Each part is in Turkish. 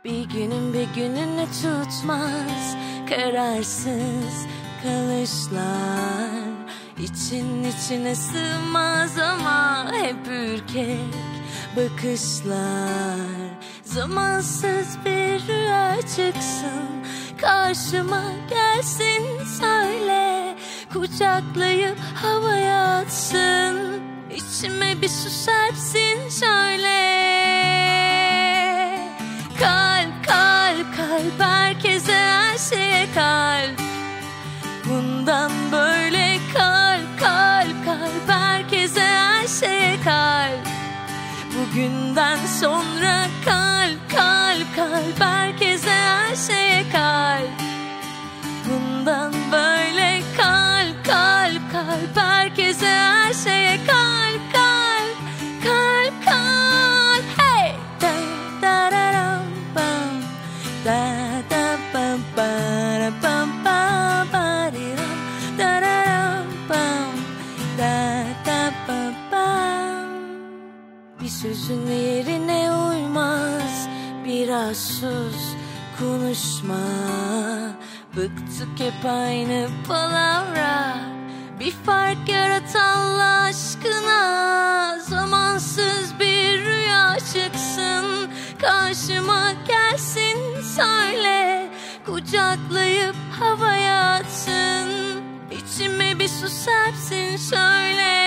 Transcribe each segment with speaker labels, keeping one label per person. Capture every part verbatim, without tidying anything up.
Speaker 1: Bir günün bir gününü tutmaz kararsız kalışlar. İçin içine sığmaz ama hep ürkek bakışlar. Zamansız bir rüya çıksın karşıma, gelsin söyle, kucaklayıp havaya atsın, içime bir su serpsin şöyle. Kalp kalp kalp, herkese her şeye kalp. Bundan böyle kalp kalp kalp, herkese her şeye kalp. Bugünden sonra kalp kalp kalp, herkese her şeye kalp. Bundan böyle kalp kalp kalp, herkese her şeye kalp kalp kalp kalp. Hey! Da da da da bam, da da bam ba bam ba ba da da da bam, da da bam bam. Bir sözün yerine uymaz, biraz sus, konuşma. Bıktık hep aynı palavra, bir fark yarat Allah aşkına. Zamansız bir rüya çıksın karşıma, gelsin söyle, kucaklayıp havaya atsın, içime bir su serpsin şöyle.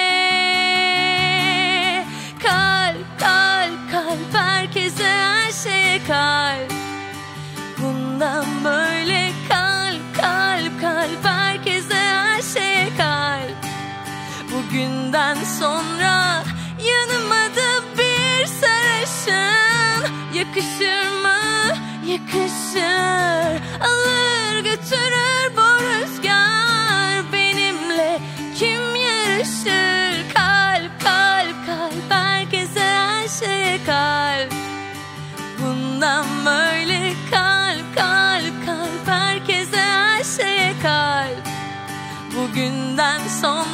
Speaker 1: Kalp kalp kalp, herkese her şeye kalp. Bundan böyle kalp kalp kalp, herkese her şeye kalp. Bugünden sonra yanıma da bir sarışın yakışır mı? Yakışır. Alır götürür bu rüzgar, benimle kim yarışır? Kalp kalp kalp, herkese her şeye kalp. Bundan böyle kalp kalp kalp, herkese her şeye kalp. Bugünden sonra